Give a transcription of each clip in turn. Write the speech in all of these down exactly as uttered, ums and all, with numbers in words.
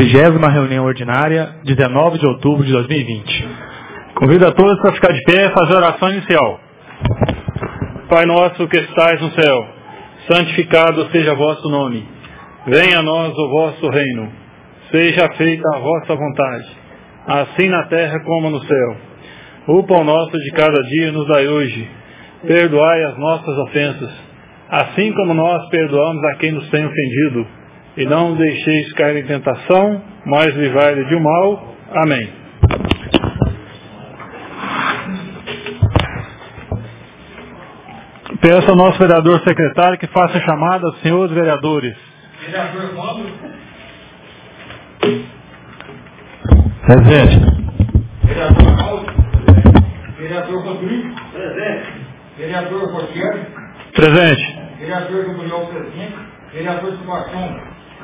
Vigésima reunião ordinária, dezenove de outubro de dois mil e vinte. Convido a todos para ficar de pé e fazer a oração inicial. Pai nosso que estais no céu, santificado seja o vosso nome. Venha a nós o vosso reino. Seja feita a vossa vontade, assim na terra como no céu. O pão nosso de cada dia nos dai hoje. Perdoai as nossas ofensas, assim como nós perdoamos a quem nos tem ofendido. E não nos deixeis cair em tentação, mas livrai-nos do mal. Amém. Peço ao nosso vereador secretário que faça a chamada aos senhores vereadores. Vereador Romulo. Presente. Vereador Raul. Vereador Rodrigo. Presente. Vereador Rogério. Presente. Vereador Gabriel Presidente. Vereador Sebastião.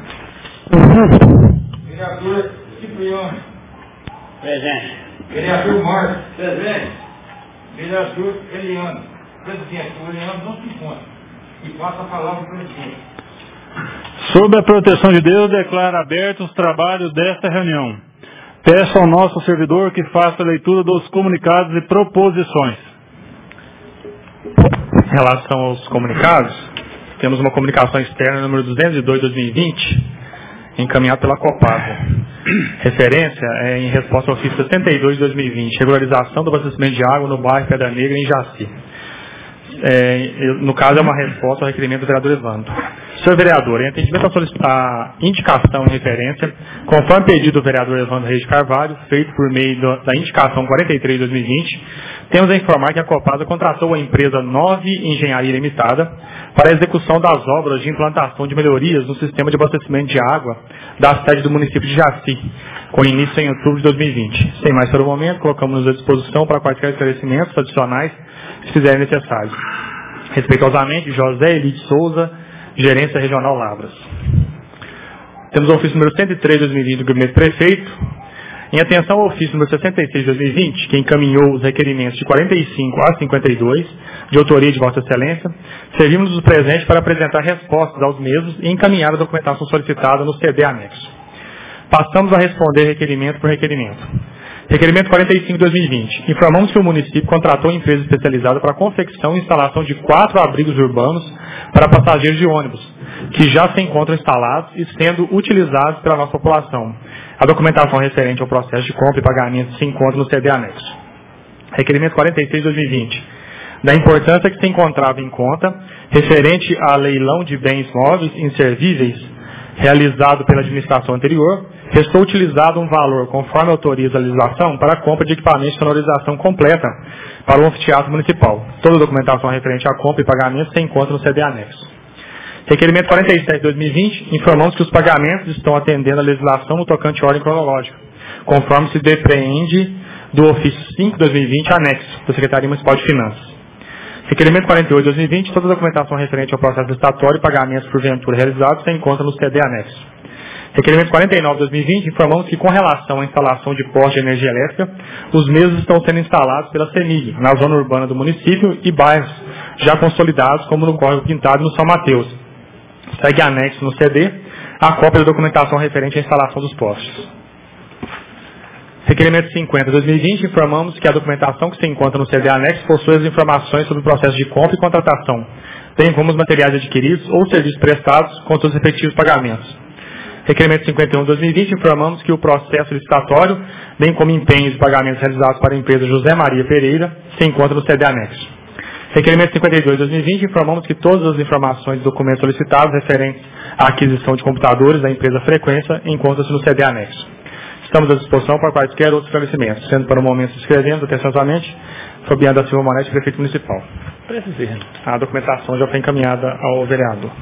Vereador Cipriano. Presente. Vereador Marcos. Presente. Vereador Eliano. Presidente, o Eliano não se encontra. E passa a palavra para o presidente. Sob a proteção de Deus, declaro abertos os trabalhos desta reunião. Peço ao nosso servidor que faça a leitura dos comunicados e proposições. Em relação aos comunicados, temos uma comunicação externa número duzentos e dois de dois mil e vinte, encaminhada pela Copasa. Referência é em resposta ao ofício sessenta e dois de dois mil e vinte, regularização do abastecimento de água no bairro Pedra Negra, em Jaci. É, no caso, é uma resposta ao requerimento do vereador Evandro. Senhor vereador, em atendimento à indicação e referência, conforme pedido do vereador Evandro Reis de Carvalho, feito por meio do, da indicação quarenta e três de dois mil e vinte, temos a informar que a Copasa contratou a empresa Nove Engenharia Limitada para a execução das obras de implantação de melhorias no sistema de abastecimento de água da sede do município de Jaci, com início em outubro de dois mil e vinte. Sem mais para o momento, colocamos à disposição para quaisquer esclarecimentos adicionais, se fizerem necessário. Respeitosamente, José Eli de Souza, Gerência Regional Lavras. Temos o ofício número cento e três de dois mil e vinte do Gabinete Prefeito. Em atenção ao ofício número sessenta e seis de dois mil e vinte, que encaminhou os requerimentos de quarenta e cinco a cinquenta e dois, de autoria de Vossa Excelência, servimos o presente para apresentar respostas aos mesmos e encaminhar a documentação solicitada no C D anexo. Passamos a responder requerimento por requerimento. Requerimento quarenta e cinco de dois mil e vinte. Informamos que o município contratou empresa especializada para a confecção e instalação de quatro abrigos urbanos para passageiros de ônibus, que já se encontram instalados e sendo utilizados pela nossa população. A documentação referente ao processo de compra e pagamento se encontra no C D anexo. Requerimento quarenta e seis de dois mil e vinte. Da importância que se encontrava em conta, referente a leilão de bens móveis inservíveis realizado pela administração anterior, restou utilizado um valor conforme autoriza a legislação para a compra de equipamentos de sonorização completa para o anfiteatro municipal. Toda a documentação referente à compra e pagamento se encontra no C D anexo. Requerimento quarenta e sete de dois mil e vinte, informamos que os pagamentos estão atendendo a legislação no tocante à ordem cronológica, conforme se depreende do ofício cinco de dois mil e vinte, anexo, da Secretaria Municipal de Finanças. Requerimento quarenta e oito de dois mil e vinte, toda a documentação referente ao processo licitatório e pagamentos porventura realizados se encontra no C D anexo. Requerimento quarenta e nove de dois mil e vinte, informamos que com relação à instalação de postos de energia elétrica, os mesmos estão sendo instalados pela CEMIG, na zona urbana do município e bairros já consolidados, como no Córrego Pintado e no São Mateus. Segue anexo no C D a cópia da documentação referente à instalação dos postos. Requerimento cinquenta de dois mil e vinte, informamos que a documentação que se encontra no C D anexo possui as informações sobre o processo de compra e contratação, bem como os materiais adquiridos ou serviços prestados com seus respectivos pagamentos. Requerimento cinquenta e um de dois mil e vinte, informamos que o processo licitatório, bem como empenhos e pagamentos realizados para a empresa José Maria Pereira, se encontra no C D anexo. Requerimento cinquenta e dois de dois mil e vinte, informamos que todas as informações e documentos solicitados referentes à aquisição de computadores da empresa Frequência encontram-se no C D anexo. Estamos à disposição para quaisquer outros esclarecimentos, sendo para o momento escrevendo atenciosamente Fabiano da Silva Monetti, prefeito municipal. A documentação já foi encaminhada ao vereador.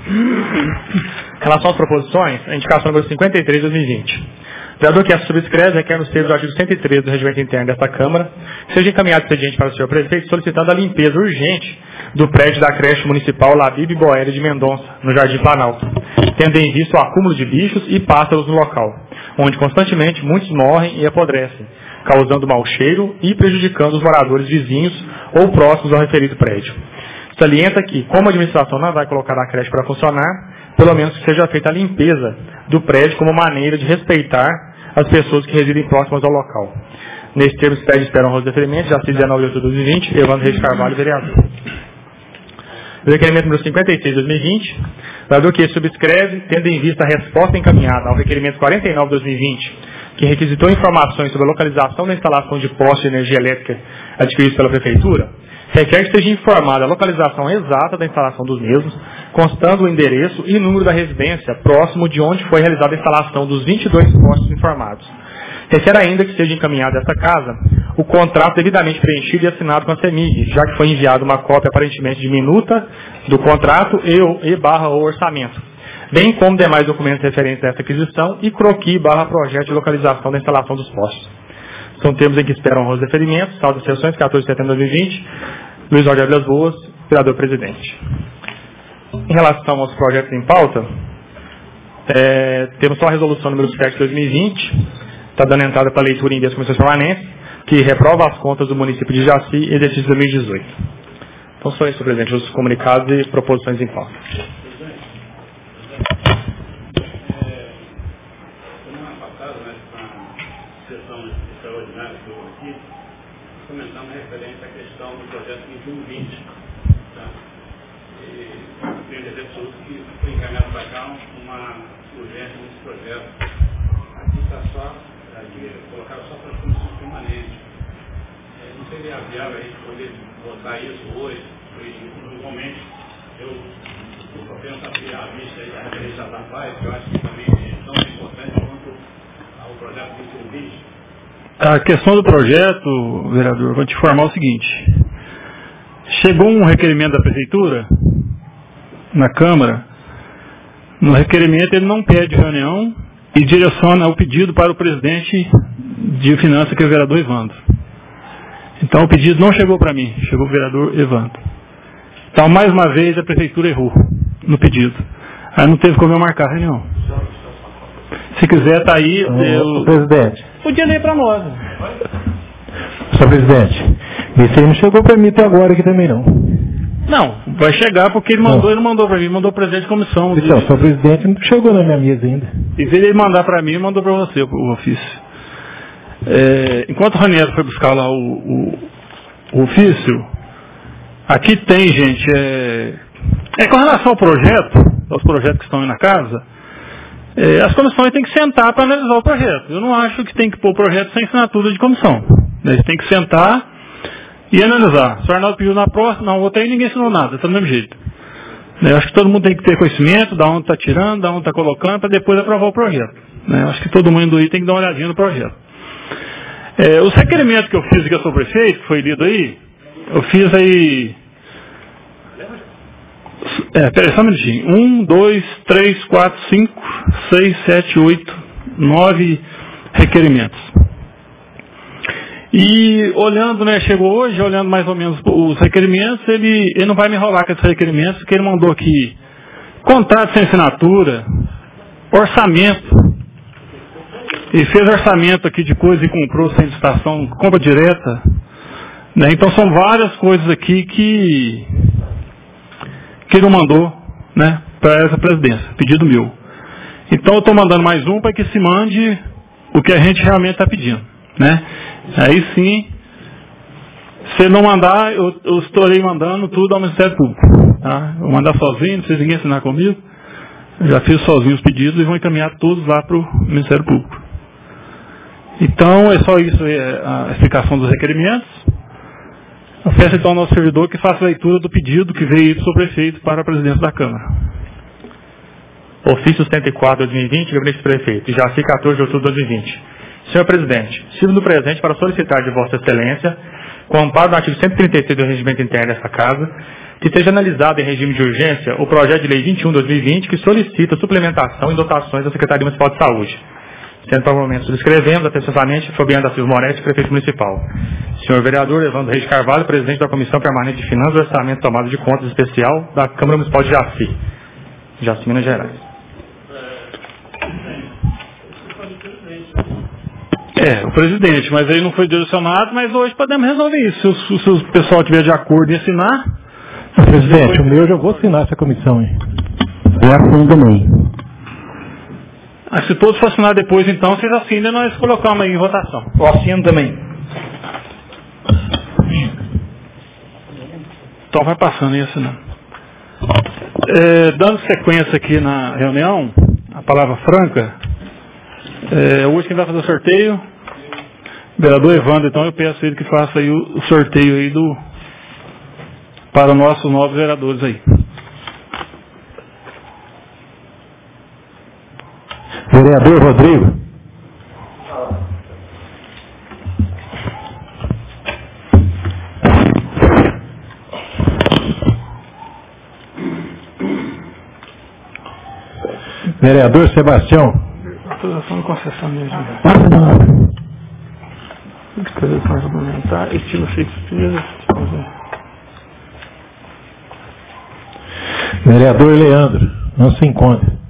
Em relação às proposições, a indicação número cinquenta e três de dois mil e vinte. O vereador que a subscreve requer nos termos do artigo cento e treze do Regimento Interno desta Câmara que seja encaminhado expediente para o senhor prefeito solicitando a limpeza urgente do prédio da creche municipal Labib Boéria de Mendonça, no Jardim Planalto, tendo em vista o acúmulo de bichos e pássaros no local, onde constantemente muitos morrem e apodrecem, causando mau cheiro e prejudicando os moradores vizinhos ou próximos ao referido prédio. Salienta que, como a administração não vai colocar a creche para funcionar, pelo menos que seja feita a limpeza do prédio como maneira de respeitar as pessoas que residem próximas ao local. Neste termo, se pede esperam os deferimentos, já dezenove de outubro de dois mil e vinte, Evandro Reis Carvalho, vereador. O requerimento número cinquenta e seis de dois mil e vinte, o vereador que subscreve, tendo em vista a resposta encaminhada ao requerimento quarenta e nove de dois mil e vinte, que requisitou informações sobre a localização da instalação de postos de energia elétrica adquiridos pela Prefeitura, requer que seja informada a localização exata da instalação dos mesmos, constando o endereço e número da residência próximo de onde foi realizada a instalação dos vinte e dois postos informados. Requer ainda que seja encaminhado a esta casa o contrato devidamente preenchido e assinado com a CEMIG, já que foi enviada uma cópia aparentemente de minuta do contrato e, e barra o orçamento, bem como demais documentos referentes a essa aquisição e croqui barra projeto de localização da instalação dos postos. São termos em que esperam os deferimentos, saldo de sessões, quatorze de setembro de dois mil e vinte, Luiz Jorge Vilas Boas, vereador presidente. Em relação aos projetos em pauta, é, temos só a resolução número sete de dois mil e vinte, está dando entrada para leitura em vez de comissões permanentes, que reprova as contas do município de Jaci, exercício dois mil e dezoito. Então, só isso, presidente, os comunicados e proposições em pauta. Comentamos referente à questão do projeto vinte e um vinte. Tá? E tenho dizer absoluto que foi encaminhado para cá uma urgência nesse projeto. Aqui está só, aqui colocaram só para as comissões permanentes. É, não seria viável a gente poder votar isso hoje, porque igualmente eu estou apenas abrir a vista aí da referência da paz, que eu acho que também é tão importante quanto ao projeto vinte e um vinte. A questão do projeto, vereador, vou te informar o seguinte. Chegou um requerimento da Prefeitura, na Câmara. No requerimento ele não pede reunião e direciona o pedido para o presidente de Finanças, que é o vereador Evandro. Então o pedido não chegou para mim, chegou o vereador Evandro. Então, mais uma vez, a Prefeitura errou no pedido. Aí não teve como eu marcar a reunião. Se quiser, está aí. Eu... Presidente. Podia ler para nós. Senhor presidente, esse aí não chegou para mim até agora aqui também não. Não, vai chegar porque ele mandou, não. ele não mandou para mim, mandou o presidente de comissão. Então, senhor presidente não chegou na minha mesa ainda. Em vez de ele mandar para mim, ele mandou para você o ofício. É, enquanto o Raniero foi buscar lá o, o, o ofício, aqui tem, gente, é, é com relação ao projeto, aos projetos que estão aí na casa, é, as comissões têm que sentar para analisar o projeto. Eu não acho que tem que pôr o projeto sem assinatura de comissão. Eles têm que sentar e analisar. Se o Arnaldo pediu na próxima, na outra aí ninguém assinou nada, está do mesmo jeito. Eu acho que todo mundo tem que ter conhecimento, da onde está tirando, da onde está colocando, para depois aprovar o projeto. Eu acho que todo mundo aí tem que dar uma olhadinha no projeto. É, os requerimentos que eu fiz aqui ao prefeito, que foi lido aí, eu fiz aí... É, peraí, só um minutinho. Um, dois, três, quatro, cinco, seis, sete, oito, nove requerimentos. E olhando, né, chegou hoje, olhando mais ou menos os requerimentos, ele, ele não vai me enrolar com esses requerimentos, porque ele mandou aqui contrato sem assinatura, orçamento. Ele fez orçamento aqui de coisa e comprou sem licitação, compra direta. Né? Então são várias coisas aqui que, que ele não mandou, né, para essa presidência, pedido meu. Então eu estou mandando mais um para que se mande o que a gente realmente está pedindo. Né? Aí sim, se ele não mandar, eu, eu estarei mandando tudo ao Ministério Público. Tá? Eu vou mandar sozinho, não precisa ninguém assinar comigo. Eu já fiz sozinho os pedidos e vou encaminhar todos lá para o Ministério Público. Então, é só isso, é a explicação dos requerimentos. Eu peço então ao nosso servidor que faça a leitura do pedido que veio do prefeito para a presidência da Câmara. Ofício setenta e quatro de dois mil e vinte, gabinete do prefeito, Jaci, quatorze de outubro de dois mil e vinte. Senhor presidente, estive no presente para solicitar de Vossa Excelência, com amparo no artigo cento e trinta e seis do Regimento Interno desta Casa, que seja analisado em regime de urgência o projeto de lei vinte e um de dois mil e vinte, que solicita suplementação e dotações da Secretaria Municipal de Saúde. Sendo provavelmente subscrevemos atestosamente Fabiano da Silva Moretti, prefeito municipal. Senhor vereador Evandro Reis Carvalho, presidente da Comissão Permanente de Finanças, Orçamento e Tomada de Contas Especial da Câmara Municipal de Jaci. Jaci, Minas Gerais. É, o presidente, mas ele não foi direcionado, mas hoje podemos resolver isso. Se, se o pessoal estiver de acordo em assinar... Presidente, o meu eu já vou assinar essa comissão, hein? Eu assino também. Ah, se todos for assinar depois, então, vocês assinam e nós colocamos aí em votação. Eu assino também. Então vai passando e assinando. É, dando sequência aqui na reunião, a palavra franca, é, hoje quem vai fazer o sorteio, o vereador Evandro, então eu peço a ele que faça aí o, o sorteio aí do, para os nossos novos vereadores aí. Vereador Rodrigo. Vereador Sebastião. Autorização de concessão de energia. Passa não. Disposição suplementar, estilo Shakespeare. Vereador Leandro. Não se encontra.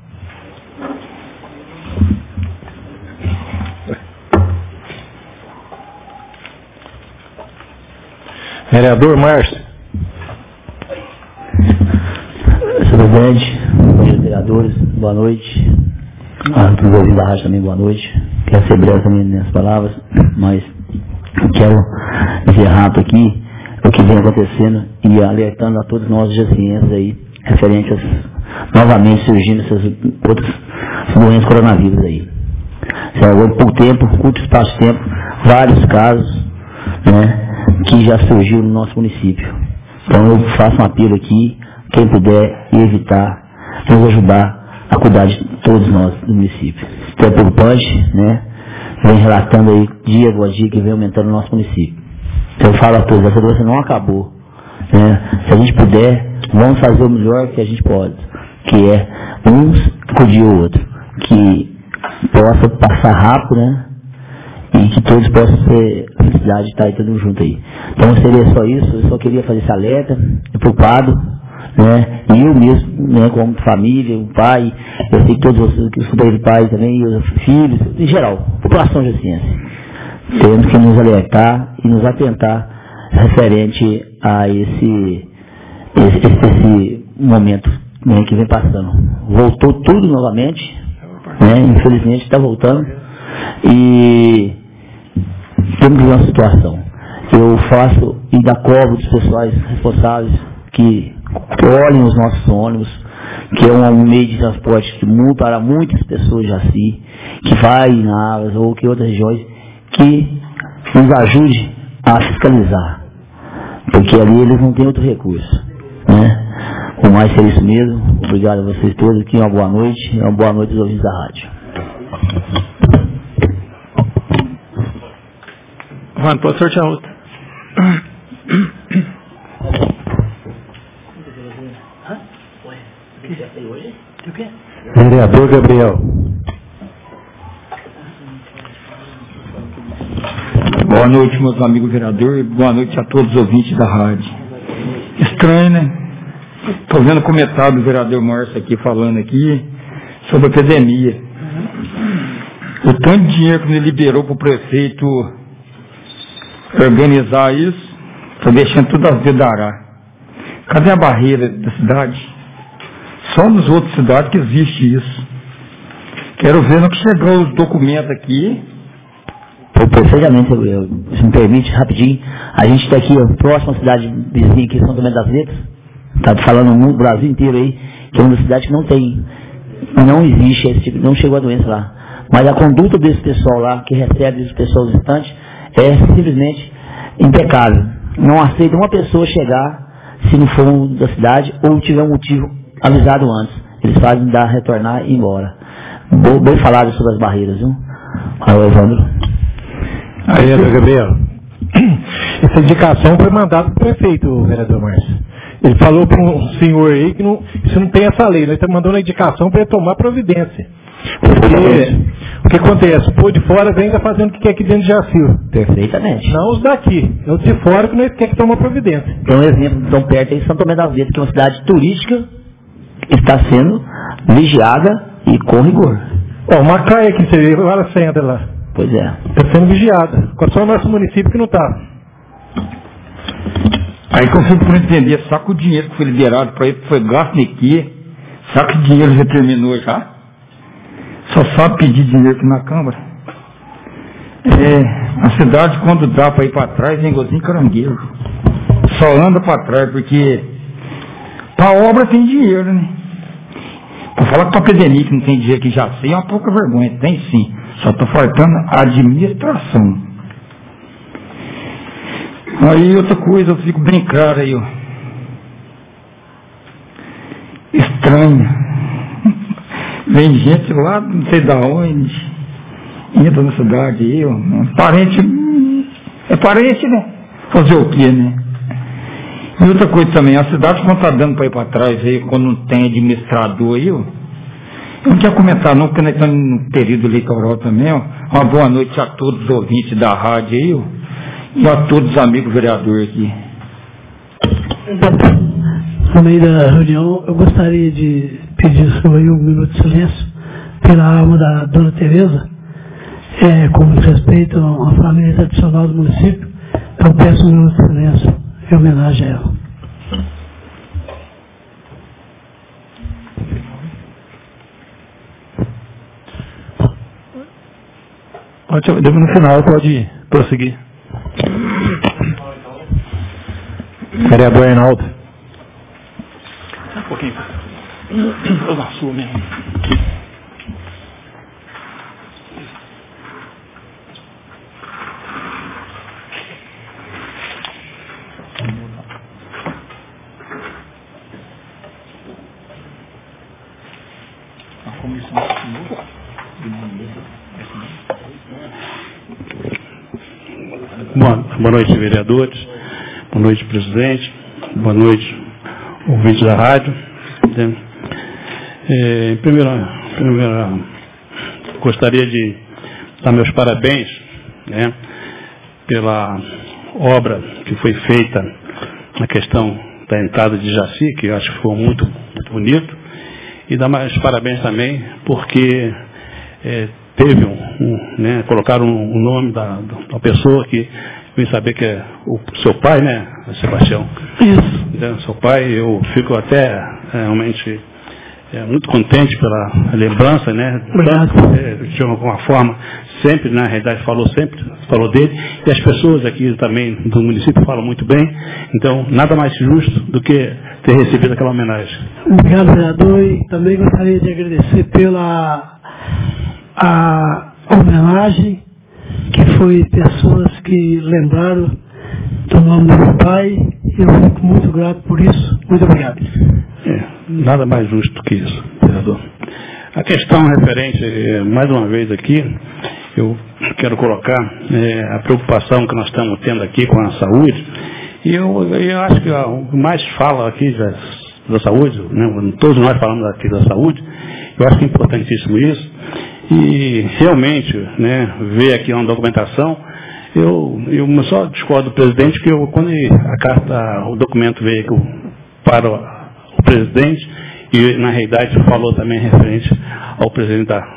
Vereador Márcio. Senhor presidente, senhores vereadores, boa noite. A todos os ouvintes da rádio também, boa noite. Quero ser breve também nessas palavras, mas quero dizer rápido aqui o que vem acontecendo e alertando a todos nós jacienses aí, referente às novamente surgindo essas outras doenças coronavírus aí. Agora, por tempo, curto espaço de tempo, vários casos, né, que já surgiu no nosso município. Então eu faço um apelo aqui, quem puder evitar, nos ajudar a cuidar de todos nós do município. Isso é preocupante, né? Vem relatando aí dia após dia que vem aumentando o nosso município. Então eu falo a todos, essa doença não acabou, né? Se a gente puder, vamos fazer o melhor que a gente pode, que é uns acudir o outro, que possa passar rápido, né? E que todos possam ter a felicidade de estar aí todo junto aí. Então seria só isso, eu só queria fazer esse alerta, preocupado, né? E eu mesmo, né, como família, o pai, eu sei que todos os que estudam de pai também, os filhos, em geral, população jaciense, temos que nos alertar e nos atentar referente a esse, esse, esse momento, né, que vem passando. Voltou tudo novamente, né? Infelizmente está voltando. E temos uma situação. Eu faço e dá cobro dos pessoais responsáveis que olhem os nossos ônibus, que é um meio de transporte que para muitas pessoas já se, que vai em Aras ou que outras regiões, que nos ajude a fiscalizar, porque ali eles não têm outro recurso, né? O mais é isso mesmo. Obrigado a vocês todos aqui, uma boa noite e uma boa noite aos ouvintes da rádio. Vamos, pode sortear outra. Vereador Gabriel. Boa noite, meus amigos vereadores. Boa noite a todos os ouvintes da rádio. Estranho, né? Estou vendo o comentário do vereador Márcio aqui, falando aqui sobre a epidemia. O tanto de dinheiro que ele liberou para o prefeito organizar isso, está deixando tudo a vedarar. Cadê a barreira da cidade? Só nas outras cidades que existe isso. Quero ver no que chegou os documentos aqui. Perfeitamente, eu, se me permite, rapidinho. A gente está aqui, ó, próxima cidade vizinha aqui, São Tomé das Letras. Está falando no Brasil inteiro aí, que é uma cidade que não tem, não existe esse tipo, não chegou a doença lá. Mas a conduta desse pessoal lá, que recebe os pessoal distantes, é simplesmente impecável. Não aceita uma pessoa chegar, se não for da cidade, ou tiver um motivo avisado antes. Eles fazem dar, retornar e ir embora. Bem, bem falado sobre as barreiras, viu? Alô, Evandro. Aí, vereador Gabriel. Essa indicação foi mandada para o prefeito, vereador Márcio. Ele falou para um senhor aí que não, isso não tem essa lei. Nós estamos mandando a indicação para ele tomar providência. Porque o que acontece? O povo de fora vem ainda fazendo o que quer aqui dentro de Jacil. Perfeitamente. Não os daqui. É os de fora que nós quer que tome providência. Tem um exemplo tão perto aí, São Tomé das Letras, que é uma cidade turística, está sendo vigiada e com rigor. Ó, uma caia aqui, você vê, olha a senha lá. Pois é. Está sendo vigiada. Só o nosso município que não está. Aí que eu fico por entender, só que o dinheiro que foi liberado para ele foi gasto aqui, só que o dinheiro já terminou já. só sabe pedir dinheiro aqui na Câmara. É, a cidade, quando dá para ir para trás, é igualzinho caranguejo. Só anda para trás, porque para obra tem dinheiro, né? Para falar que para academia que não tem dinheiro que já sei, é uma pouca vergonha. Tem sim. Só está faltando a administração. Aí outra coisa, eu fico bem claro aí, ó. Estranha. Vem gente lá, não sei da onde, entra na cidade aí, ó. Parente, é parente, né? Fazer o quê, né? E outra coisa também, a cidade quando tá dando para ir para trás aí, quando não tem administrador aí, ó. Eu não quero comentar não, porque nós estamos no período eleitoral também, ó. Uma boa noite a todos os ouvintes da rádio aí, ó. E a todos os amigos vereadores aqui. No meio da reunião, eu gostaria de pedir sobre um minuto de silêncio pela alma da dona Tereza, é, com respeito a uma família tradicional do município. Eu peço um minuto de silêncio em homenagem a ela. No final pode prosseguir. Vereador Reinaldo. Um pouquinho. Eu na sua mesmo. A comissão Boa, boa noite, vereadores. Boa noite, presidente. Boa noite, ouvintes da rádio. É, em primeira, primeira, gostaria de dar meus parabéns, né, pela obra que foi feita na questão da entrada de Jaci, que eu acho que ficou muito, muito bonito, e dar mais parabéns também porque é, teve um, um, né, colocaram o um, um nome da, da pessoa que vem saber que é o seu pai, né, Sebastião? Isso. Então, seu pai, eu fico até é, realmente é, muito contente pela lembrança, né? Obrigado. É, de alguma forma, sempre, na realidade, falou sempre, falou dele, e as pessoas aqui também do município falam muito bem, então nada mais justo do que ter recebido aquela homenagem. Obrigado, vereador, e também gostaria de agradecer pela a homenagem, que foi pessoas que lembraram do nome do meu pai, e eu fico muito grato por isso. Muito obrigado. É, nada mais justo que isso, vereador. A questão referente, é, mais uma vez aqui, eu quero colocar é, a preocupação que nós estamos tendo aqui com a saúde, e eu, eu acho que o que mais fala aqui da, da saúde, né, todos nós falamos aqui da saúde, eu acho que é importantíssimo isso. E realmente, né, ver aqui uma documentação, eu, eu só discordo do presidente que eu, quando a carta, o documento veio aqui para o presidente, e na realidade falou também referente ao presidente da,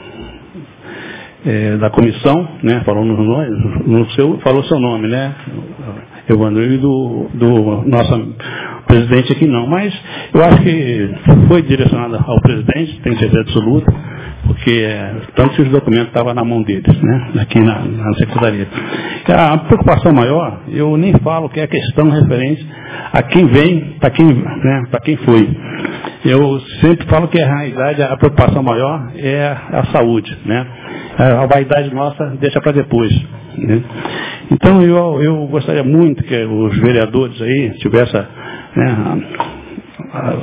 é, da comissão, né, falou no, no seu, falou seu nome, né, Evandro, e do, do nosso presidente aqui não, mas eu acho que foi direcionado ao presidente, tenho certeza absoluta, porque é, tanto que os documentos estavam na mão deles, né, aqui na, na secretaria. A preocupação maior, eu nem falo que é a questão referente a quem vem, para quem, né, para quem foi. Eu sempre falo que a realidade, a preocupação maior é a saúde, né? A vaidade nossa deixa para depois, né? Então eu, eu gostaria muito que os vereadores aí tivessem, né, a, a,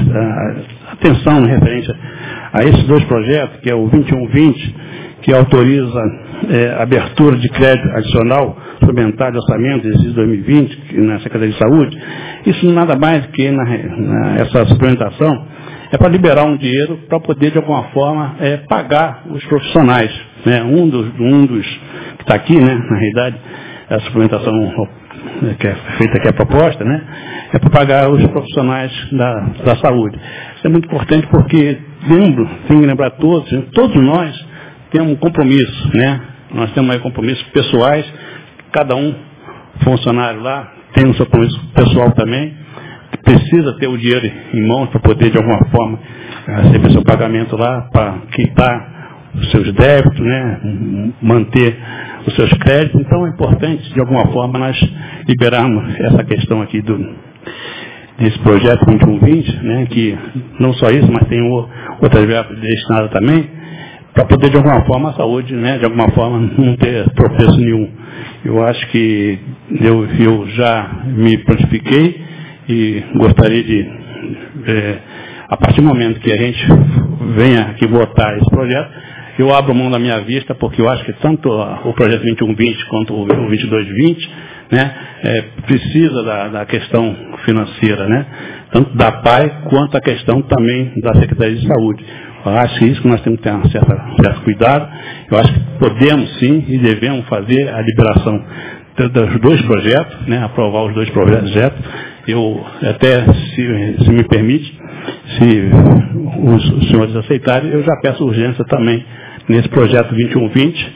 a atenção referente a esses dois projetos, que é o vinte e um vinte, que autoriza é, a abertura de crédito adicional suplementar de orçamento de dois mil e vinte na Secretaria de Saúde. Isso nada mais que na, na, essa suplementação é para liberar um dinheiro para poder de alguma forma é, pagar os profissionais, né? Um dos, um dos que está aqui, né, na realidade, a suplementação que é feita aqui a proposta, né, é para pagar os profissionais da, da saúde. Isso é muito importante porque lembro, tenho que lembrar todos, todos nós temos um compromisso, né? Nós temos aí compromissos pessoais, cada um funcionário lá tem um seu compromisso pessoal também, precisa ter o dinheiro em mãos para poder de alguma forma receber seu pagamento lá, para quitar os seus débitos, né, manter os seus créditos. Então é importante, de alguma forma, nós liberarmos essa questão aqui do, desse projeto vinte e um vinte, né, que não só isso, mas tem outras verbas destinadas também, para poder, de alguma forma, a saúde, né, de alguma forma, não ter tropeço nenhum. Eu acho que eu, eu já me prontifiquei e gostaria de, é, a partir do momento que a gente venha aqui votar esse projeto, eu abro mão da minha vista, porque eu acho que tanto o projeto vinte e um vinte quanto o vinte e dois vinte, né, é, precisa da, da questão financeira, né, tanto da P A I quanto a questão também da Secretaria de Saúde. Eu acho que isso que nós temos que ter um certo, certo cuidado. Eu acho que podemos sim e devemos fazer a liberação dos dois projetos, né, aprovar os dois projetos. Eu até, se, se me permite, se os, os senhores aceitarem, eu já peço urgência também nesse projeto vinte e um vinte.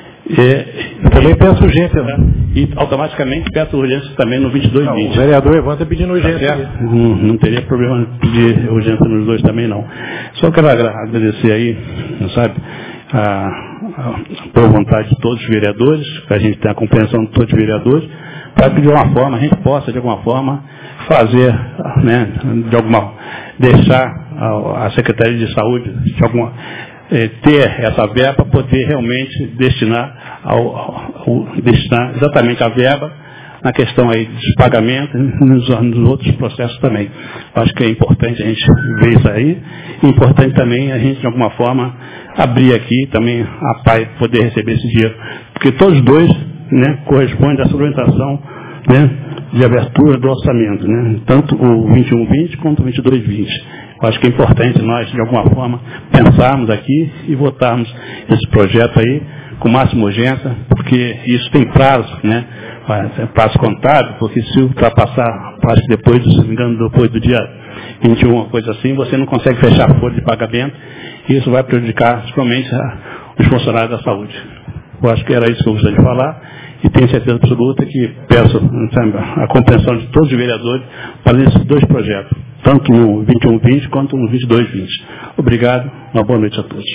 Eu também peço urgência. Né? E automaticamente peço urgência também no vinte e dois vinte. O vereador Evandro está pedindo urgência. Tá, não, não teria problema pedir urgência nos dois também, não. Só quero agradecer aí, sabe, a, a boa vontade de todos os vereadores, para a gente ter a compreensão de todos os vereadores, para que de alguma forma a gente possa, de alguma forma, fazer, né, de alguma, deixar a, a Secretaria de Saúde, de alguma, eh, ter essa verba para poder realmente destinar, ao, ao, destinar exatamente a verba na questão aí dos pagamentos e nos, nos outros processos também. Acho que é importante a gente ver isso aí, e importante também a gente, de alguma forma, abrir aqui também a P A I poder receber esse dinheiro, porque todos dois, né, correspondem à suplementação, né, de abertura do orçamento, né, tanto o vinte e um vinte quanto o vinte e dois vinte. Eu acho que é importante nós, de alguma forma, pensarmos aqui e votarmos esse projeto aí com máxima urgência, porque isso tem prazo, né, prazo contado, porque se ultrapassar, acho que depois, se não me engano, depois do dia vinte e um, uma coisa assim, você não consegue fechar a folha de pagamento, e isso vai prejudicar, principalmente, os funcionários da saúde. Eu acho que era isso que eu gostaria de falar, e tenho certeza absoluta que peço, sabe, a compreensão de todos os vereadores para esses dois projetos, tanto no vinte e um vinte quanto no vinte e dois vinte. Obrigado, uma boa noite a todos.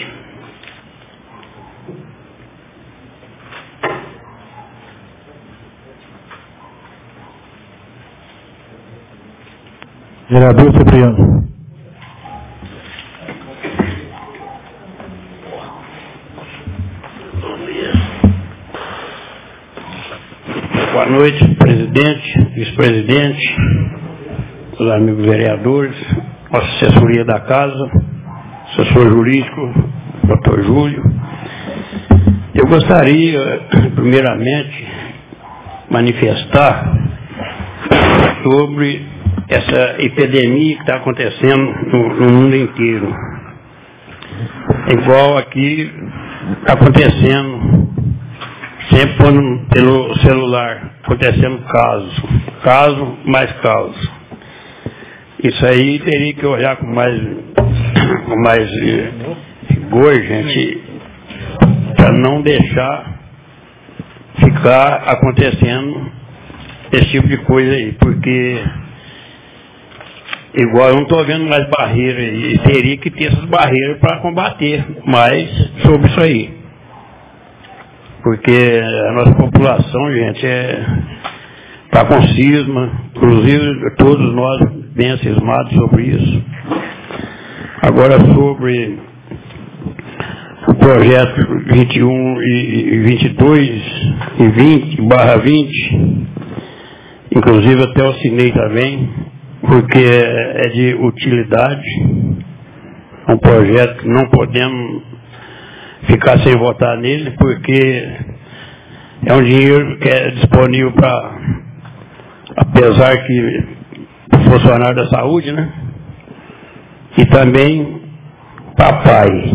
Vereador Cipriano. Boa noite, presidente, vice-presidente, os amigos vereadores, nossa assessoria da casa, assessor jurídico, doutor Júlio. Eu gostaria, primeiramente, manifestar sobre essa epidemia que está acontecendo no, no mundo inteiro. Igual aqui está acontecendo, sempre pelo celular, acontecendo casos, caso mais caso. Isso aí teria que olhar com mais, com mais rigor, gente, para não deixar ficar acontecendo esse tipo de coisa aí, porque igual eu não estou vendo mais barreiras aí, e teria que ter essas barreiras para combater mais sobre isso aí. Porque a nossa população, gente, é, está com cisma, inclusive todos nós bem cismados sobre isso. Agora sobre o projeto vinte e um e vinte e dois e vinte barra vinte, inclusive até eu assinei também, porque é de utilidade, é um projeto que não podemos ficar sem votar nele, porque é um dinheiro que é disponível para, apesar que funcionário da saúde, né? E também para P A I,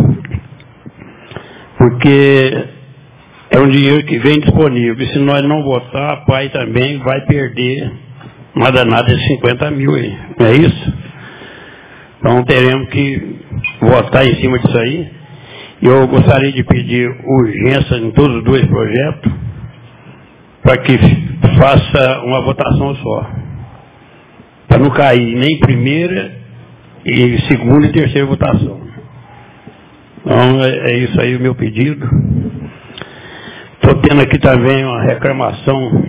porque é um dinheiro que vem disponível, e se nós não votar, a P A I também vai perder nada nada de cinquenta mil aí, não é isso? Então teremos que votar em cima disso aí. Eu gostaria de pedir urgência em todos os dois projetos, para que faça uma votação só, para não cair nem primeira, e segunda e terceira votação. Então, é, é isso aí o meu pedido. Estou tendo aqui também uma reclamação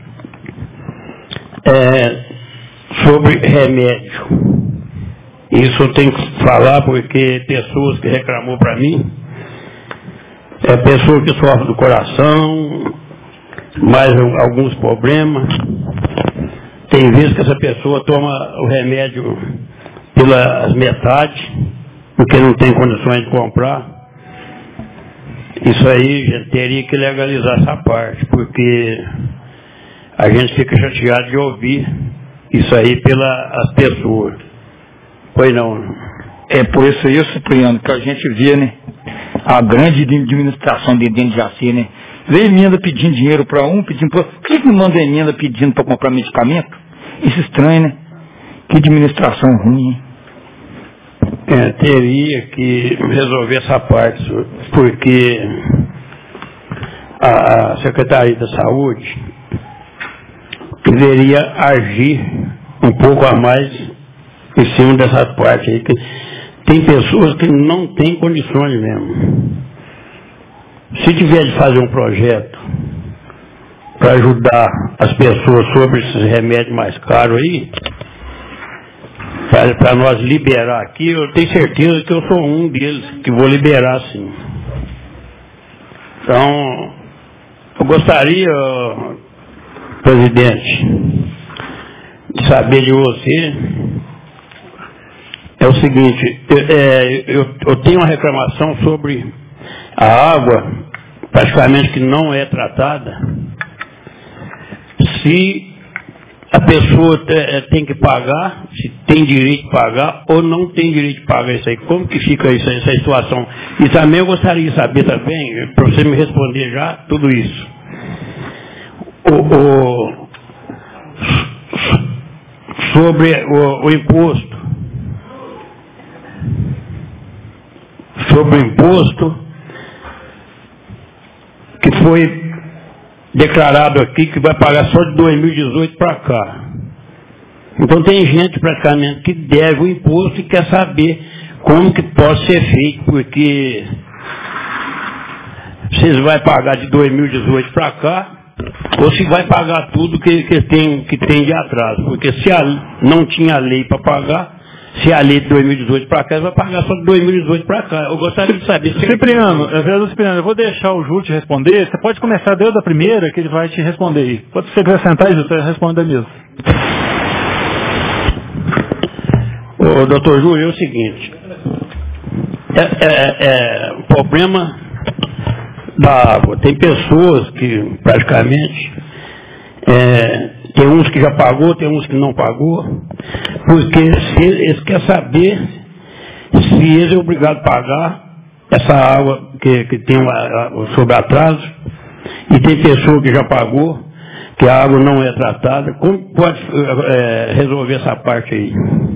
é, sobre remédio. Isso eu tenho que falar porque pessoas que reclamou para mim, é pessoa que sofre do coração, mais alguns problemas. Tem vezes que essa pessoa toma o remédio pelas metades, porque não tem condições de comprar. Isso aí, gente, teria que legalizar essa parte, porque a gente fica chateado de ouvir isso aí pelas pessoas. Pois não. É por isso aí, Cipriano, que a gente vê, né, a grande administração de dentro de Jaci, né? Vem emenda pedindo dinheiro para um, pedindo para outro. Por que que não manda emenda pedindo para comprar medicamento? Isso é estranho, né? Que administração ruim, hein? É, teria que resolver essa parte, senhor, porque a, a Secretaria da Saúde deveria agir um pouco a mais em cima dessa parte aí, que tem pessoas que não têm condições mesmo. Se tiver de fazer um projeto para ajudar as pessoas sobre esses remédios mais caros aí, para nós liberar aqui, eu tenho certeza que eu sou um deles, que vou liberar sim. Então, eu gostaria, presidente, de saber de você, é o seguinte, é, eu, eu tenho uma reclamação sobre a água, praticamente que não é tratada. Se a pessoa tem que pagar, se tem direito de pagar ou não tem direito de pagar isso aí. Como que fica isso, essa situação? E também eu gostaria de saber também, para você me responder já, tudo isso. O, o, sobre o, o imposto. Sobre o imposto que foi declarado aqui que vai pagar só de dois mil e dezoito para cá. Então tem gente praticamente que deve o imposto e quer saber como que pode ser feito, porque vocês vão pagar de dois mil e dezoito para cá, ou se vai pagar tudo que, que, tem, que tem de atraso. Porque se a, não tinha lei para pagar, se a lei de dois mil e dezoito para cá, vai pagar só de dois mil e dezoito para cá. Eu gostaria de saber... Se Cipriano, vereador Cipriano, eu vou deixar o Júlio te responder. Você pode começar desde a primeira, que ele vai te responder aí. Pode você acrescentar, Júlio, você responde mesmo. Ô, doutor Júlio, é o seguinte. É, é, é, o problema da água. Tem pessoas que, praticamente... É, tem uns que já pagou, tem uns que não pagou, porque se, eles querem saber se eles é obrigado a pagar essa água que, que tem uma, sobre atraso, e tem pessoa que já pagou, que a água não é tratada. Como pode é, resolver essa parte aí?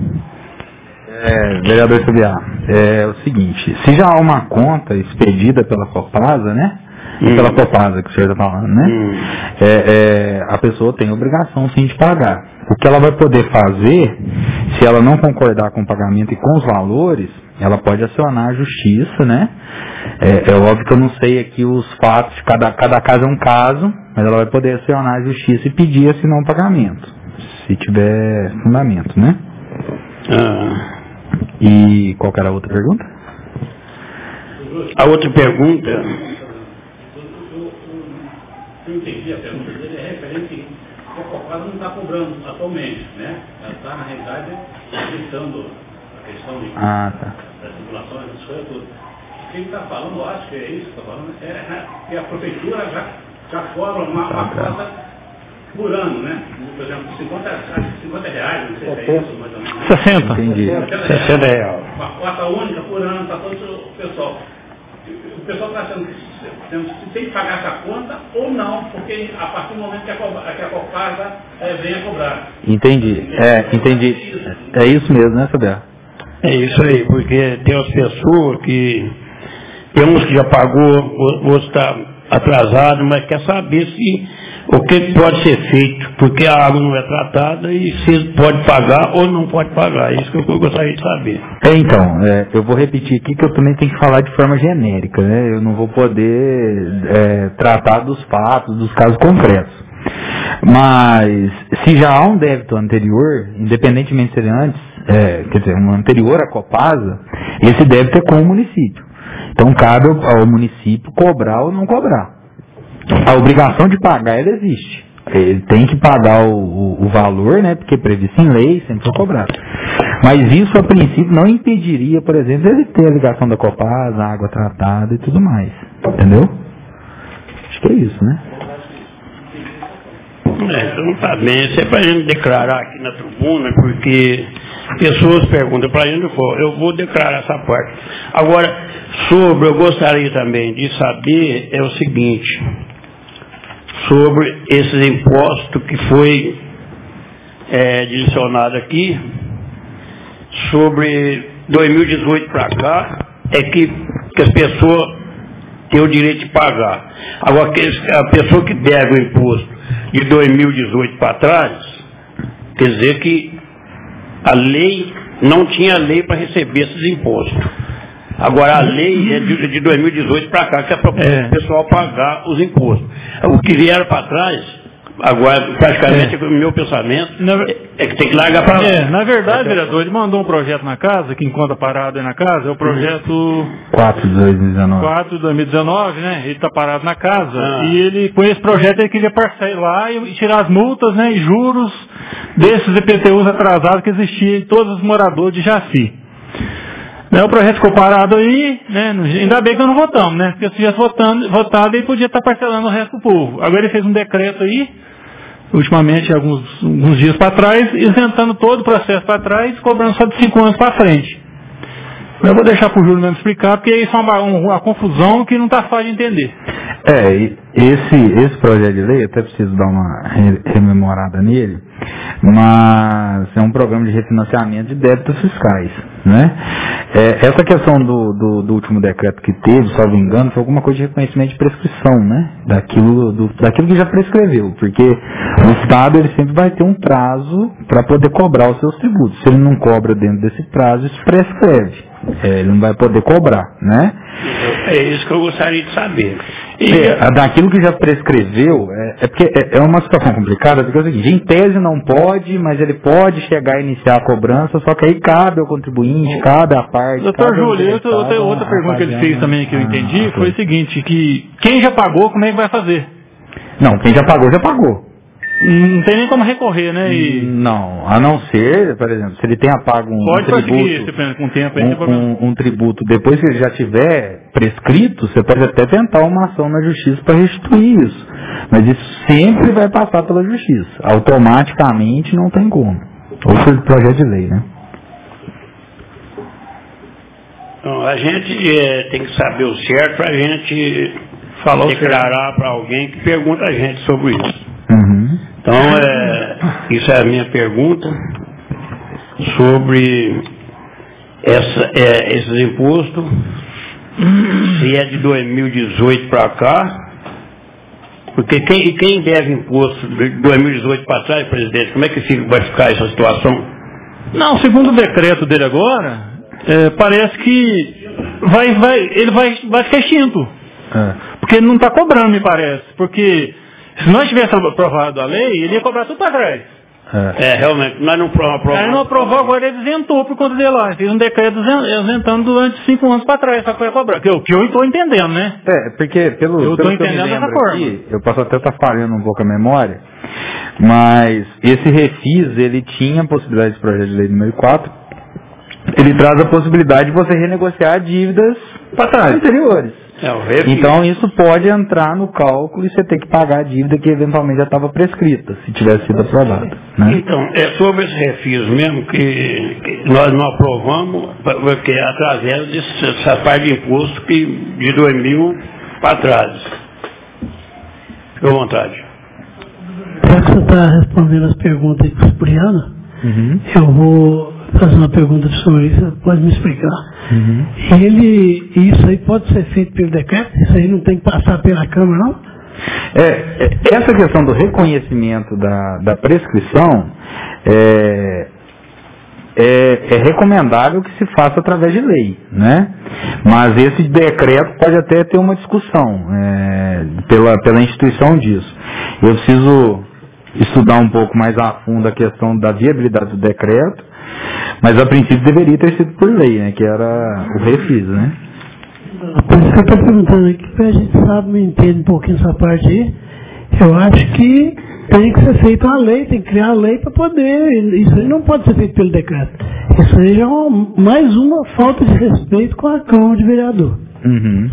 É, vereador Sabiá, é o seguinte, se já há uma conta expedida pela Copasa, né? Hum. Pela Copasa que o senhor está falando, né? Hum. É, é, a pessoa tem obrigação sim de pagar. O que ela vai poder fazer, se ela não concordar com o pagamento e com os valores, ela pode acionar a justiça, né? É, é óbvio que eu não sei aqui os fatos, cada, cada caso é um caso, mas ela vai poder acionar a justiça e pedir esse não pagamento, se tiver fundamento, né? Ah. E qual que era a outra pergunta? A outra pergunta... Eu entendi a pergunta dele, é referente que a Copasa não está cobrando atualmente, né? Ela está, na realidade, evitando a questão de, ah, tá. das simulações, das coisas tudo. O que ele está falando, eu acho que é isso que está falando, é que a prefeitura já, já cobra uma, uma cota por ano, né? Por exemplo, cinquenta, cinquenta reais, não sei se é isso, mais ou menos. sessenta. Entendi. sessenta reais. Uma cota única por ano para todo o pessoal. O pessoal está achando que se tem que pagar essa conta ou não, porque a partir do momento que a, que a Copasa é, venha cobrar. Entendi, é, entendi. É isso mesmo, né, Sabiá? É isso aí, porque tem as pessoas que, tem uns que já pagou, outros está atrasado, mas quer saber se o que pode ser feito, porque a água não é tratada e se pode pagar ou não pode pagar. É isso que eu gostaria de saber. É, então, é, eu vou repetir aqui que eu também tenho que falar de forma genérica, né? Eu não vou poder é, tratar dos fatos, dos casos concretos. Mas, se já há um débito anterior, independentemente se ele antes, é, quer dizer, um anterior à Copasa, esse débito é com o município. Então, cabe ao, ao município cobrar ou não cobrar. A obrigação de pagar, ela existe. Ele tem que pagar o, o, o valor, né, porque é previsto em lei, sempre foi cobrado. Mas isso, a princípio, não impediria, por exemplo, ele ter a ligação da Copasa, a água tratada e tudo mais. Entendeu? Acho que é isso, né? É, então tá bem, isso é para a gente declarar aqui na tribuna, porque pessoas perguntam para a gente, eu vou declarar essa parte. Agora, sobre, eu gostaria também de saber, é o seguinte, sobre esses impostos que foi é, direcionado aqui, sobre dois mil e dezoito para cá, é que, que as pessoas têm o direito de pagar. Agora, que a pessoa que deve o imposto de dois mil e dezoito para trás, quer dizer que a lei, não tinha lei para receber esses impostos. Agora a lei é de, de dois mil e dezoito para cá, que é para o é. pessoal pagar os impostos. O que vieram para trás, agora praticamente é. o meu pensamento na, é que tem que largar para lá. É, na verdade, vereador, ele mandou um projeto na casa, que encontra parado aí na casa, é o projeto quatro de dois mil e dezenove. quatro de dois mil e dezenove, né? Ele está parado na casa. Ah. E ele, com esse projeto, ele queria parcelar e tirar as multas, né, e juros desses I P T Us atrasados que existiam em todos os moradores de Jaci. Né, o projeto ficou parado aí, né? Ainda bem que nós não votamos, né? Porque se tivesse votando, votado, ele podia estar parcelando o resto do povo. Agora ele fez um decreto aí, ultimamente, alguns, alguns dias para trás, isentando todo o processo para trás, cobrando só de cinco anos para frente. Eu vou deixar para o Júlio mesmo explicar, porque isso é uma, uma confusão que não está fácil de entender. É, esse, esse projeto de lei, eu até preciso dar uma rememorada nele, mas é um programa de refinanciamento de débitos fiscais, né? É, essa questão do, do, do último decreto que teve, salvo engano, foi alguma coisa de reconhecimento de prescrição, né? Daquilo, do, daquilo que já prescreveu, porque o Estado ele sempre vai ter um prazo para poder cobrar os seus tributos. Se ele não cobra dentro desse prazo, isso prescreve. É, ele não vai poder cobrar, né? É isso que eu gostaria de saber. E é, daquilo que já prescreveu, é, é porque é, é uma situação complicada, porque é o seguinte, em tese não pode, mas ele pode chegar a iniciar a cobrança, só que aí cabe ao contribuinte, cabe à parte. Doutor Júlio, outra, outra, outra pergunta que ele fez também que eu entendi, foi o seguinte, que quem já pagou, como é que vai fazer? Não, quem já pagou, já pagou. Não tem nem como recorrer, né? E... Não, a não ser, por exemplo, se ele tenha pago um, Pode um tributo, com tempo, aí, um, um, um tributo, depois que ele já tiver prescrito, você pode até tentar uma ação na justiça para restituir isso. Mas isso sempre vai passar pela justiça. Automaticamente não tem como. Ou por projeto de lei, né? Então, a gente é, tem que saber o certo para a gente Falou declarar para alguém que pergunta a gente sobre isso. Uhum. Então, é, isso é a minha pergunta sobre essa, é, esses impostos, se é de dois mil e dezoito para cá, porque quem, quem deve imposto de dois mil e dezoito para trás, presidente, como é que fica, vai ficar essa situação? Não, segundo o decreto dele agora, é, parece que vai, vai, ele vai, vai ficar extinto, é. porque ele não está cobrando, me parece, porque se nós tivéssemos aprovado a lei, ele ia cobrar tudo para trás. É. é, realmente, nós não aprovamos. Aí não aprovou, agora ele isentou por conta dele lá. Ele fez um decreto isentando durante cinco anos para trás, só que vai cobrar. Que eu estou entendendo, né? É, porque pelo, eu pelo estou que eu entendendo me dessa lembro forma. Aqui, eu posso até estar falhando um pouco a memória, mas esse refis, ele tinha a possibilidade de projeto de lei número quatro, ele traz a possibilidade de você renegociar dívidas para trás, anteriores. É, então isso pode entrar no cálculo e você tem que pagar a dívida que eventualmente já estava prescrita, se tivesse sido aprovada. Né? Então, é sobre esse refis mesmo que, que nós não aprovamos, porque é através dessa parte de imposto que de dois mil para trás. Fique à vontade. Já que você está respondendo as perguntas aí para o Cipriano, uhum. eu vou fazer uma pergunta para o senhor, você pode me explicar. Uhum. Ele, isso aí pode ser feito pelo decreto? Isso aí não tem que passar pela Câmara, não? É, é, essa questão do reconhecimento da, da prescrição é, é, é recomendável que se faça através de lei, né? Mas esse decreto pode até ter uma discussão é, pela, pela instituição disso. Eu preciso estudar um pouco mais a fundo a questão da viabilidade do decreto, mas a princípio deveria ter sido por lei, né? Que era o refis, né? Por isso que eu estou perguntando aqui, porque a gente sabe, me entende um pouquinho essa parte aí. Eu acho que tem que ser feita uma lei, tem que criar a lei para poder. Isso aí não pode ser feito pelo decreto. Isso aí já é uma, mais uma falta de respeito com a Câmara de Vereador. Uhum.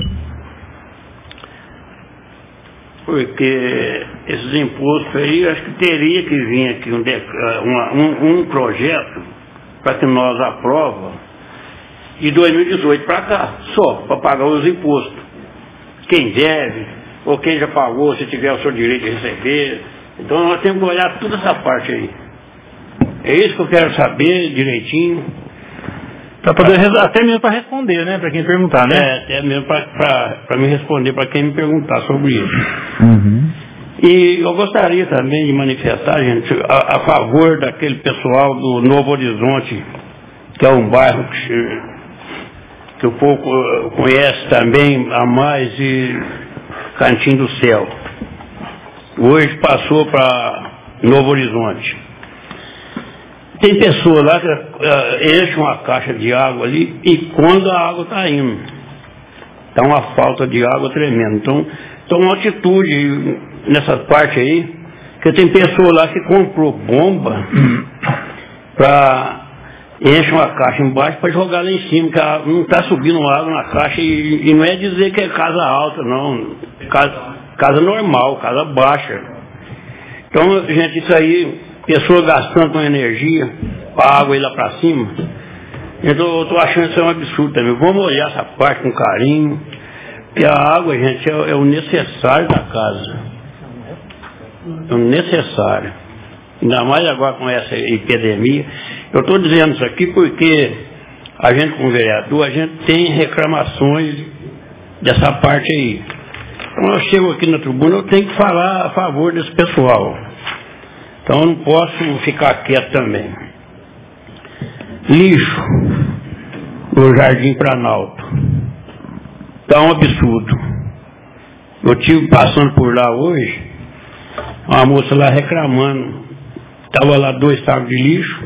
Porque esses impostos aí, acho que teria que vir aqui um, uma, um, um projeto para que nós aprovamos de dois mil e dezoito para cá, só para pagar os impostos. Quem deve, ou quem já pagou, se tiver o seu direito de receber. Então nós temos que olhar toda essa parte aí. É isso que eu quero saber direitinho. Para poder, até mesmo para responder, né? Para quem perguntar, né? É, até mesmo para me responder, para quem me perguntar sobre isso. Uhum. E eu gostaria também de manifestar, gente, a, a favor daquele pessoal do Novo Horizonte, que é um bairro que, que o povo conhece também a mais de Cantinho do Céu. Hoje passou para Novo Horizonte. Tem pessoas lá que uh, enchem uma caixa de água ali e quando a água está indo. Está uma falta de água tremenda. Então, então uma atitude nessa parte aí, que tem pessoas lá que comprou bomba para encher uma caixa embaixo para jogar lá em cima, que a, não está subindo água na caixa e, e não é dizer que é casa alta, não. Casa, casa normal, casa baixa. Então, gente, isso aí... Pessoa gastando com energia, para a água ir lá para cima. Então eu estou achando isso é um absurdo também. Vamos olhar essa parte com carinho. Porque a água, gente, é, é o necessário da casa. É o necessário. Ainda mais agora com essa epidemia. Eu estou dizendo isso aqui porque a gente, como vereador, a gente tem reclamações dessa parte aí. Quando eu chego aqui na tribuna, eu tenho que falar a favor desse pessoal. Então eu não posso ficar quieto também. Lixo no Jardim Planalto. Está um absurdo. Eu estive passando por lá hoje, uma moça lá reclamando. Estava lá dois sacos de lixo,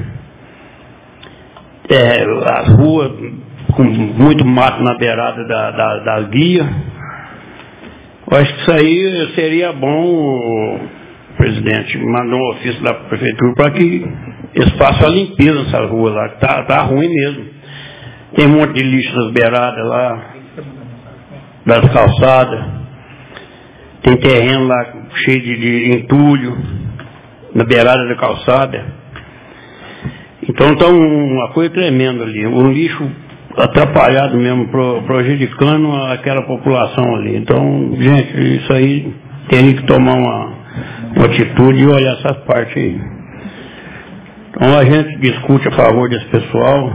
é, as ruas com muito mato na beirada da, da, da guia. Eu acho que isso aí seria bom. O presidente mandou um ofício da prefeitura para que eles façam a limpeza nessa rua lá, que tá, tá ruim mesmo. Tem um monte de lixo nas beiradas lá, das calçadas. Tem terreno lá cheio de, de entulho, na beirada da calçada. Então está uma coisa tremenda ali, um lixo atrapalhado mesmo, prejudicando aquela população ali. Então, gente, isso aí teria que tomar uma uma atitude e olhar essas partes aí. Então a gente discute a favor desse pessoal,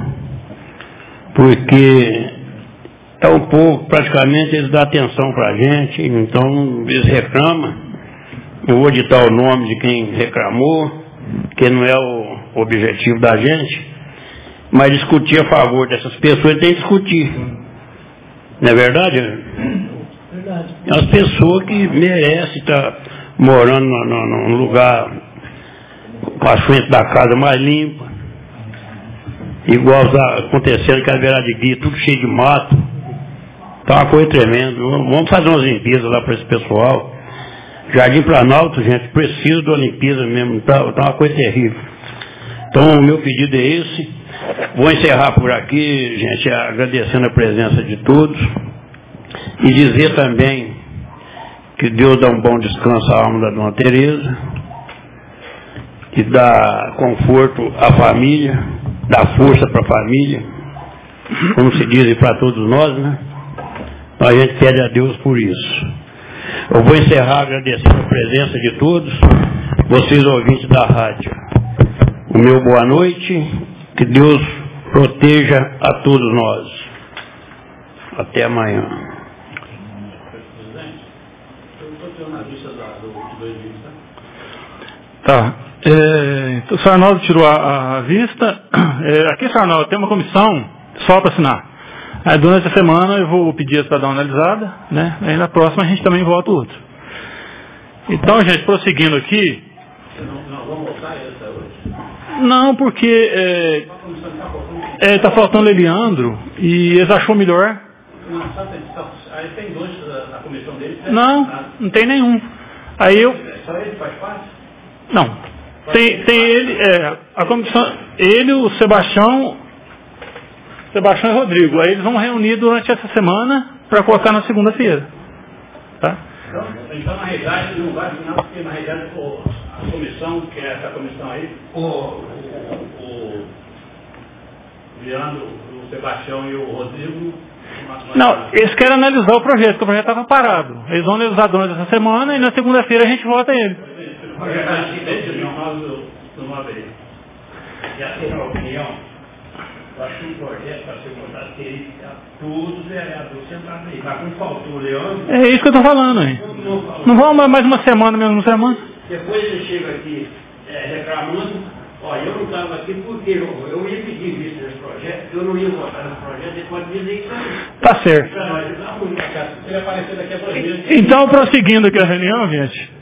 porque é um pouco, praticamente eles dão atenção para a gente, então eles reclamam. Eu vou ditar o nome de quem reclamou, que não é o objetivo da gente, mas discutir a favor dessas pessoas tem que discutir. Não é verdade? Verdade. As pessoas que merecem estar morando num lugar com a frente da casa mais limpa, igual está acontecendo com a beirada de guia, tudo cheio de mato. Tá uma coisa tremenda. Vamos fazer umas limpezas lá para esse pessoal. Jardim Planalto, gente, precisa de uma limpeza mesmo, tá, tá uma coisa terrível. Então o meu pedido é esse. Vou encerrar por aqui, gente, agradecendo a presença de todos e dizer também que Deus dá um bom descanso à alma da Dona Tereza, que dá conforto à família, dá força para a família, como se diz para todos nós, né? Então a gente pede a Deus por isso. Eu vou encerrar agradecendo a presença de todos, vocês ouvintes da rádio. O meu boa noite, que Deus proteja a todos nós. Até amanhã. aconteceu na vista da, do de dois mil e vinte. Tá. É, então, o senhor Arnaldo tirou a, a vista. É, aqui, senhor Arnaldo, tem uma comissão só para assinar. Aí, durante a semana eu vou pedir para dar uma analisada, né? Aí na próxima a gente também vota o outro. Então, gente, prosseguindo aqui. Não, não vamos votar essa hoje? Não, porque é, é, tá faltando o Eliandro e eles achou melhor. Não, só tem, só, aí tem dois na comissão dele. Né? Não, não tem nenhum. Aí eu. Só ele faz parte? Não. Tem, tem ele, é, a comissão, ele, o Sebastião, Sebastião e Rodrigo. Aí eles vão reunir durante essa semana para colocar na segunda-feira. Tá? Então, então, na realidade, não vai assinar, porque na realidade a comissão, que é essa comissão aí, o, o, o Leandro, o Sebastião e o Rodrigo. Não, eles querem analisar o projeto, porque o projeto estava parado. Eles vão analisar durante essa semana e na segunda-feira a gente vota ele. O projeto a gente tem nós do uma vez. E assim, na opinião, eu acho que um projeto para ser votado teria que estar todos os vereadores sentados aí. Mas como faltou o Leandro. É isso que eu estou falando aí. Não vamos mais uma semana, mesmo uma semana. Depois ele chega aqui é, reclamando. Olha, eu não estava aqui porque eu, eu ia pedir vista desse projeto, eu não ia votar nesse projeto, ele pode dizer que tá certo. Ele aparecer daqui a dois meses. Então, prosseguindo aqui a reunião, gente.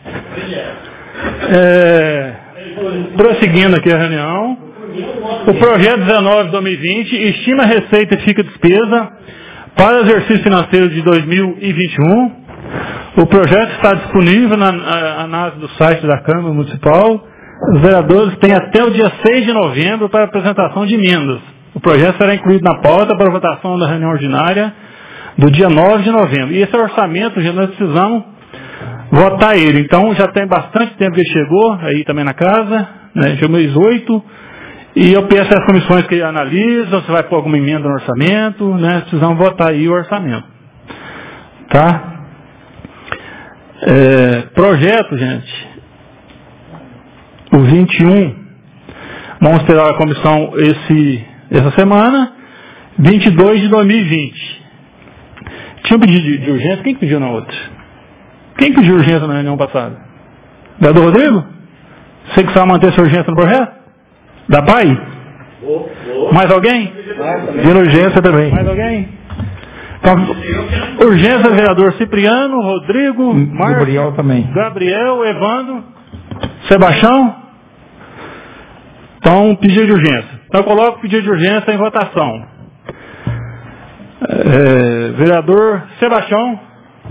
É, prosseguindo aqui a reunião. O projeto dezenove de dois mil e vinte estima receita e fica despesa para o exercício financeiro de dois mil e vinte e um. O projeto está disponível na análise do site da Câmara Municipal. Os vereadores têm até o dia seis de novembro para apresentação de emendas. O projeto será incluído na pauta para votação da reunião ordinária do dia nove de novembro. E esse orçamento, já nós precisamos votar ele. Então, já tem bastante tempo que ele chegou, aí também na casa, né? Chegou mês oito. E eu peço às comissões que analisam, se vai pôr alguma emenda no orçamento, né? Precisamos votar aí o orçamento. Tá? É, projeto, gente. O vinte e um, vamos ter a comissão esse, essa semana, vinte e dois de dois mil e vinte. Tinha um pedido de, de urgência, quem que pediu na outra? Quem pediu urgência na reunião passada? Vereador Rodrigo? Você que sabe manter essa urgência no projeto? Da P A I? Vou, vou. Mais alguém? Pedindo urgência também. Mais alguém? Então, urgência, vereador Cipriano, Rodrigo, Marcos, Gabriel também. Gabriel, Evandro, Sebastião. Então, pedido de urgência. Então, eu coloco o pedido de urgência em votação. É, vereador Sebastião.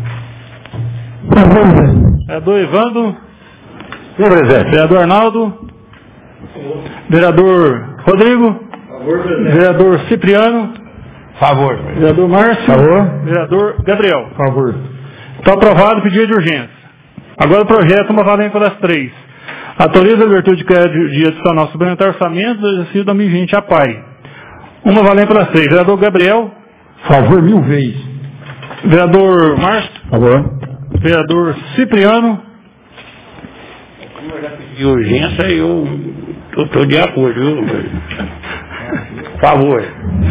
Vereador Evandro. Sim, presidente. Vereador Arnaldo. Vereador Rodrigo. Favor, presidente. Vereador Cipriano. Favor. Vereador Márcio. Favor. Vereador Gabriel. Favor. Está aprovado o pedido de urgência. Agora o projeto, uma valendo pelas três. Autoriza a virtude de crédito de adicional suplementar orçamento do exercício dois mil e vinte, a P A I. Uma valendo pelas três. Vereador Gabriel. Favor mil vezes. Vereador Márcio. Favor. Vereador Cipriano. De urgência eu estou de acordo, viu? Por favor.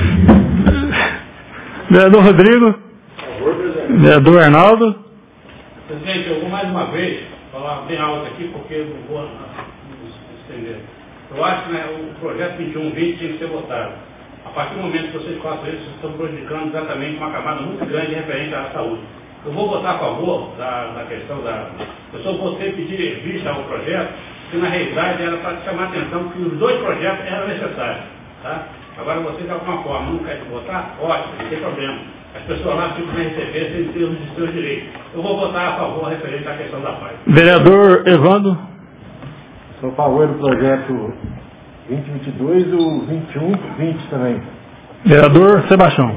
Vereador Rodrigo. Favor, presidente. Vereador Arnaldo. Presidente, eu vou mais uma vez falar bem alto aqui, porque eu não vou me estender. Eu acho que né, o projeto vinte e um vinte tinha que ser votado. A partir do momento que vocês façam isso, vocês estão prejudicando exatamente uma camada muito grande referente à saúde. Eu vou votar a favor da, da questão da... Eu só vou ter que pedir vista ao projeto, que na realidade era para chamar a atenção que os dois projetos eram necessários. Tá? Agora vocês de alguma forma não querem votar? Ótimo, não tem problema. As pessoas lá ficam sem receber sem ter os seus direitos. Eu vou votar a favor referente à questão da paz. Vereador Evandro. Sou a favor do projeto vinte e vinte e dois, o vinte e um, vinte também. Vereador Sebastião.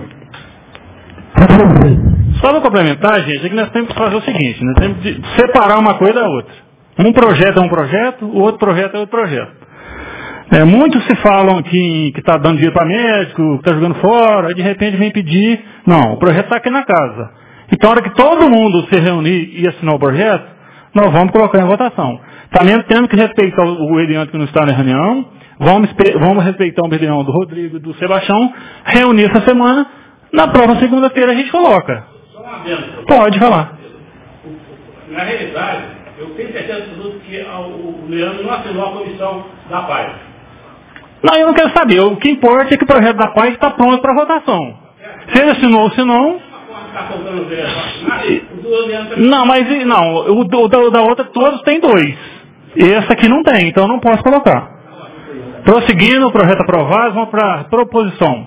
Só para complementar, gente, é que nós temos que fazer o seguinte, nós temos que separar uma coisa da outra. Um projeto é um projeto, o outro projeto é outro projeto. É, muitos se falam que está dando dinheiro para médico, que está jogando fora, aí de repente vem pedir. Não, o projeto está aqui na casa. Então, na hora que todo mundo se reunir e assinar o projeto, nós vamos colocar em votação. Também temos que respeitar o Eliandro que não está na reunião, vamos, vamos respeitar o Eliandro do Rodrigo e do Sebastião, reunir essa semana, na próxima segunda-feira a gente coloca. Só uma adendo. Pode falar. na realidade, eu tenho certeza absoluta que a, o Leandro não assinou a comissão da paz. Não, eu não quero saber. O que importa é que o projeto da paz está pronto para votação. Se ele assinou ou se não... Está faltando o Leandro. O do Leandro... Não, mas não, o, do, o da outra todos tem dois. Esse aqui não tem, então eu não posso colocar. Prosseguindo, o projeto aprovado, vamos para a proposição.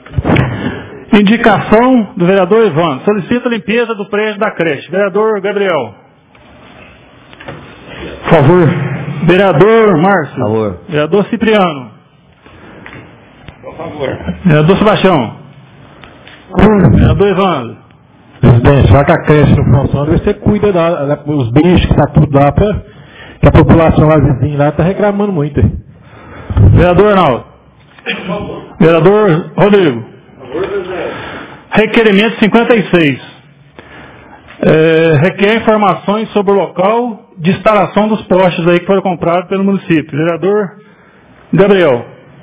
Indicação do vereador Ivan. Solicita a limpeza do prédio da creche. Vereador Gabriel. Por favor. Vereador Márcio. Por favor. Vereador Cipriano. Por favor. Vereador Sebastião. Vereador Evandro. Presidente, já que a creche não funciona, você cuida da, da, os bichos que está tudo lá, pra, que a população lá vizinha lá está reclamando muito. Vereador Arnaldo. Vereador Rodrigo. Requerimento cinquenta e seis. É, requer informações sobre o local de instalação dos postes aí que foram comprados pelo município. Vereador Gabriel.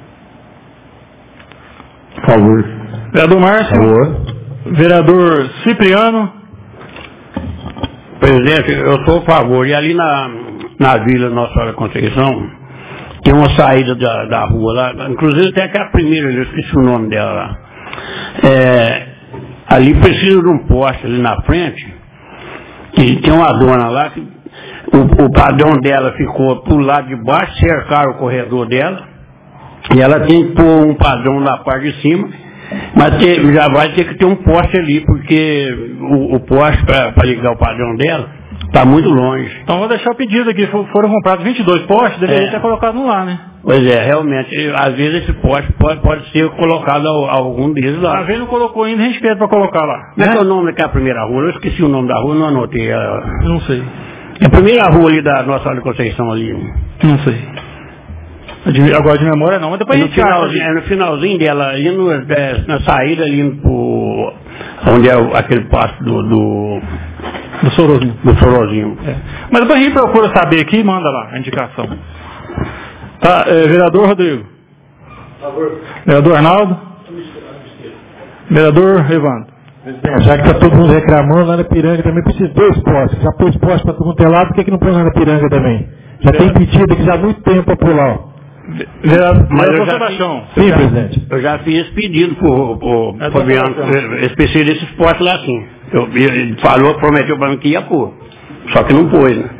Por favor. Vereador Márcio. Por favor. Vereador Cipriano. Presidente, eu sou a favor. E ali na, na Vila Nossa Senhora da Conceição, tem uma saída da, da rua lá. Inclusive tem aquela primeira, eu esqueci o nome dela lá. É, ali precisa de um poste ali na frente. E tem uma dona lá que o, o padrão dela ficou pro lado de baixo, cercaram o corredor dela. E ela tem que pôr um padrão na parte de cima. Mas ter, já vai ter que ter um poste ali, porque o, o poste para ligar o padrão dela está muito longe. Então vou deixar o pedido aqui. Foram comprados vinte e dois postes, deveria É. ter colocado um lá, né? Pois é, realmente, às vezes esse poste pode, pode ser colocado a, a algum deles lá. Às vezes não colocou ainda, a gente pede para colocar lá. Como é Né? que é o nome daquela primeira rua? Eu esqueci o nome da rua, não anotei. A, Eu não sei. a primeira rua ali da Nossa Senhora da Conceição ali. Não sei. De- agora de memória não, mas depois É a no, gente acha. finalzinho, é no finalzinho dela, indo, é, na saída ali indo pro, onde é o- aquele passo do, do, Do Sorozinho. do Sorozinho. É. Mas depois a gente procura saber aqui e manda lá a indicação. Tá, é, vereador Rodrigo. Vereador Arnaldo. Vereador Evandro. Presidente, já que está todo mundo reclamando, lá na Piranga também precisa de dois postes. Já pôs postes para todo mundo ter lado, por que, que não põe lá na Piranga também? Já tem pedido aqui já há muito tempo para pular. Ó. Vereador, Mas eu vereador já Sebastião. Sim, presidente. Eu já fiz esse pedido pro, pro É, Fabiano, tá bom. eu esqueci desses postes lá assim. Eu, ele falou, prometeu para mim que ia pôr. Só que não pôs, né?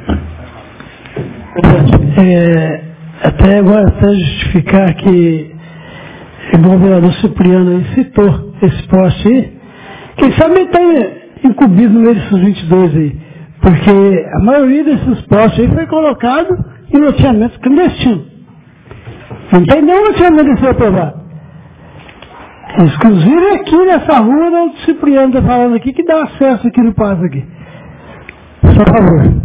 É, até agora, até justificar que igual o vereador Cipriano aí citou esse poste aí, quem sabe ele está incumbido no meio desses vinte e dois aí, porque a maioria desses postes aí foi colocado em loteamentos clandestinos. Não tem nenhum loteamento que foi aprovado. Inclusive aqui nessa rua, onde o Cipriano está falando aqui, que dá acesso aqui no passo aqui. Por favor.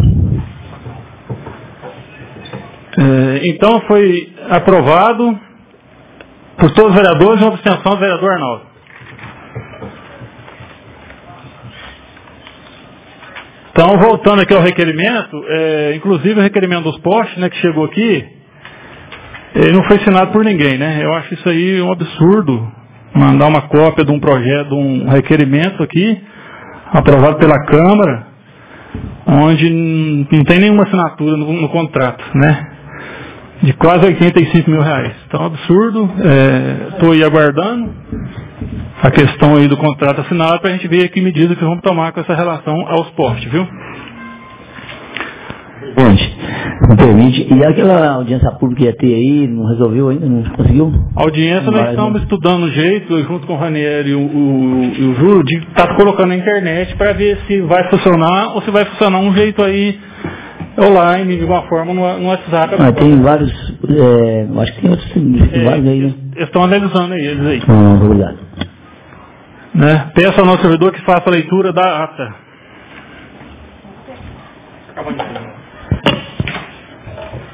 É, então foi aprovado por todos os vereadores e uma abstenção do vereador Arnaldo. Então, voltando aqui ao requerimento, é, inclusive o requerimento dos postes, né, que chegou aqui, ele não foi assinado por ninguém, né? Eu acho isso aí um absurdo, mandar uma cópia de um projeto, de um requerimento aqui, aprovado pela Câmara, onde n- não tem nenhuma assinatura no, no contrato, né? De quase oitenta e cinco mil reais. Então, absurdo. Estou aí aguardando a questão aí do contrato assinado para a gente ver que medida que vamos tomar com essa relação aos postes, viu? Presidente, me permite, e aquela audiência pública que ia ter aí, não resolveu ainda, não conseguiu? A audiência nós Mas, estamos né? estudando o jeito, junto com o Ranieri e o, o, e o Júlio, de estar tá colocando na internet para ver se vai funcionar ou se vai funcionar um jeito aí online, de uma forma no, no WhatsApp. Ah, tem vários, é, acho que tem outros, tem É, vários aí, né? Eles estão analisando aí, eles aí. Ah, obrigado. Né? Peço ao nosso servidor que faça a leitura da ata. Acaba de